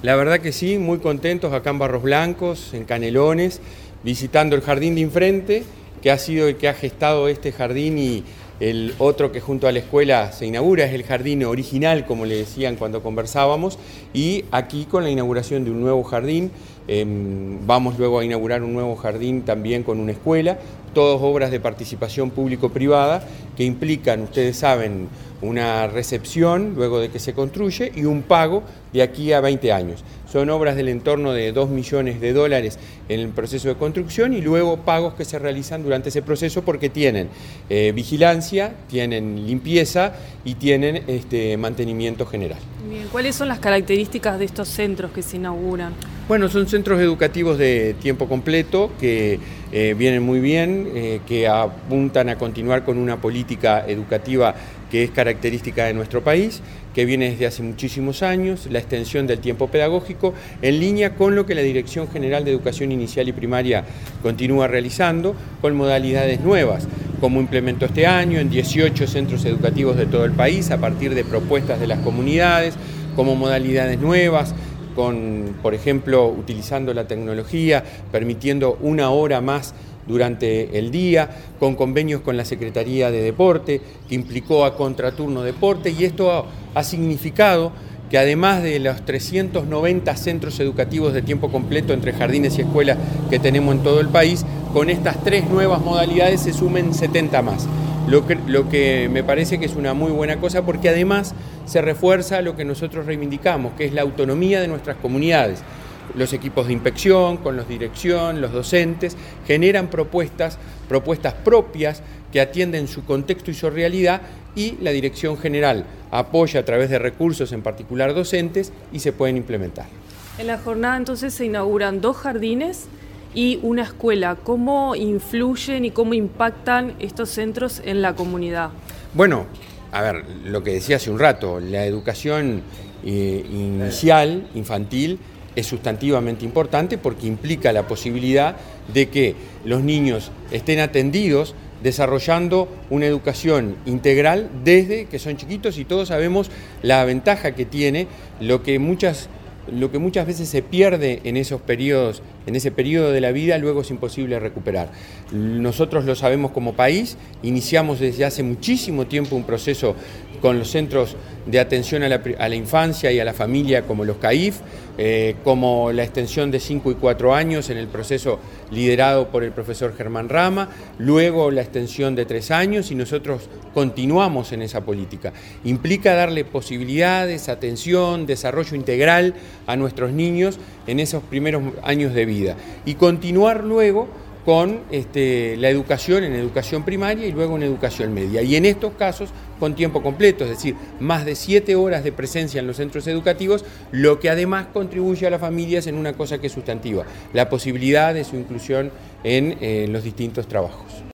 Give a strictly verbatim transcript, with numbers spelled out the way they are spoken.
La verdad que sí, muy contentos acá en Barros Blancos, en Canelones, visitando el jardín de enfrente, que ha sido el que ha gestado este jardín, y el otro que junto a la escuela se inaugura es el jardín original, como le decían cuando conversábamos, y aquí con la inauguración de un nuevo jardín. Eh, vamos luego a inaugurar un nuevo jardín también con una escuela, todas obras de participación público-privada que implican, ustedes saben, una recepción luego de que se construye y un pago de aquí a veinte años. Son obras del entorno de dos millones de dólares en el proceso de construcción y luego pagos que se realizan durante ese proceso porque tienen eh, vigilancia, tienen limpieza y tienen este, mantenimiento general. Bien, ¿cuáles son las características de estos centros que se inauguran? Bueno, son centros educativos de tiempo completo que eh, vienen muy bien, eh, que apuntan a continuar con una política educativa que es característica de nuestro país, que viene desde hace muchísimos años, la extensión del tiempo pedagógico, en línea con lo que la Dirección General de Educación Inicial y Primaria continúa realizando, con modalidades nuevas, como implementó este año en dieciocho centros educativos de todo el país, a partir de propuestas de las comunidades, como modalidades nuevas, con, por ejemplo, utilizando la tecnología, permitiendo una hora más durante el día, con convenios con la Secretaría de Deporte, que implicó a Contraturno Deporte, y esto ha, ha significado que además de los trescientos noventa centros educativos de tiempo completo entre jardines y escuelas que tenemos en todo el país, con estas tres nuevas modalidades se sumen setenta más. Lo que, lo que me parece que es una muy buena cosa, porque además se refuerza lo que nosotros reivindicamos, que es la autonomía de nuestras comunidades. Los equipos de inspección, con la dirección, los docentes, generan propuestas, propuestas propias que atienden su contexto y su realidad, y la Dirección General apoya a través de recursos, en particular docentes, y se pueden implementar. En la jornada entonces se inauguran dos jardines y una escuela. ¿Cómo influyen y cómo impactan estos centros en la comunidad? Bueno, a ver, lo que decía hace un rato, la educación eh, inicial, infantil, es sustantivamente importante porque implica la posibilidad de que los niños estén atendidos, desarrollando una educación integral desde que son chiquitos, y todos sabemos la ventaja que tiene, lo que muchas, lo que muchas veces se pierde en esos periodos, en ese periodo de la vida, luego es imposible recuperar. Nosotros lo sabemos como país, iniciamos desde hace muchísimo tiempo un proceso con los centros de atención a la, a la infancia y a la familia, como los C A I F, eh, como la extensión de cinco y cuatro años en el proceso liderado por el profesor Germán Rama, luego la extensión de tres años, y nosotros continuamos en esa política. Implica darle posibilidades, atención, desarrollo integral a nuestros niños en esos primeros años de vida, y continuar luego con este, la educación en educación primaria y luego en educación media, y en estos casos con tiempo completo, es decir, más de siete horas de presencia en los centros educativos, lo que además contribuye a las familias en una cosa que es sustantiva, la posibilidad de su inclusión en eh, los distintos trabajos.